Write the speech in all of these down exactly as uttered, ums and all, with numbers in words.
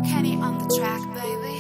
Kenny on the track, baby.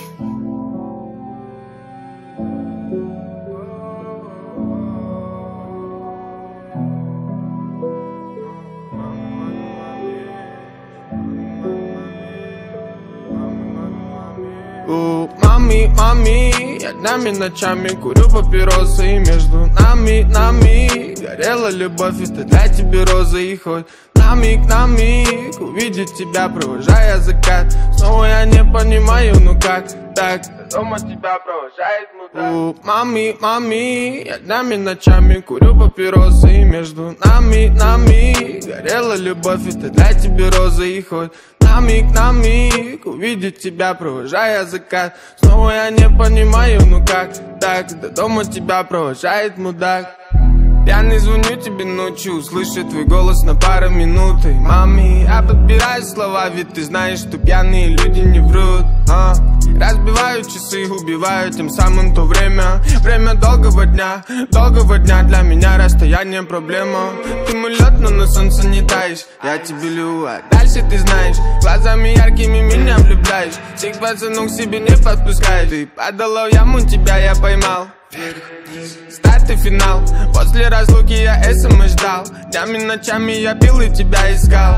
У, мами, мами, я днями ночами курю папиросы, и между нами, нами горела любовь, это для тебя роза. И хоть на миг, на миг увидеть тебя, провожая закат, снова я не понимаю, ну как так, до дома тебя провожает мудак. У, мами, мами, я днями ночами курю папиросы, и между нами, нами горела любовь, это для тебя роза. И хоть на миг, на миг увидеть тебя, провожая закат, снова я не понимаю, ну как так, до дома тебя провожает мудак. Пьяный звоню тебе ночью, услышу твой голос на пару минут. И, мами, я подбираю слова, ведь ты знаешь, что пьяные люди не врут, а? Разбиваю часы, убиваю тем самым то время. Время долгого дня, долгого дня для меня расстояние проблема. Ты мой лед, но на солнце не таешь. Я тебе лю, а дальше ты знаешь. Глазами яркими меня влюбляешь, всех пацанов к себе не подпускаешь. Ты падала в яму, тебя я поймал. Старт и финал, после разлуки я смс ждал. Днями, ночами я пил и тебя искал.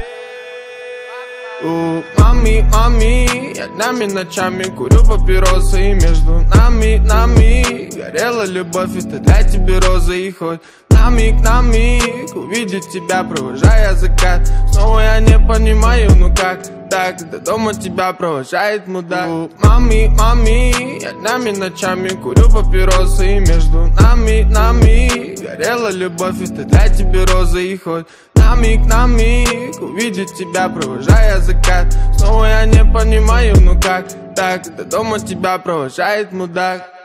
У, мами, мами, я днями, ночами курю папиросы, и между нами, нами горела любовь, это для тебя роза. И хоть на миг, на миг увидеть тебя, провожая закат, снова я не понимаю, ну как так, до дома тебя провожает мудак. У, мами, мами, я днями, ночами курю папиросы, и между нами, нами горела любовь, это для тебя роза. И хоть на миг, на миг увидеть тебя, провожая закат, снова я не понимаю, ну как так, до дома тебя провожает мудак.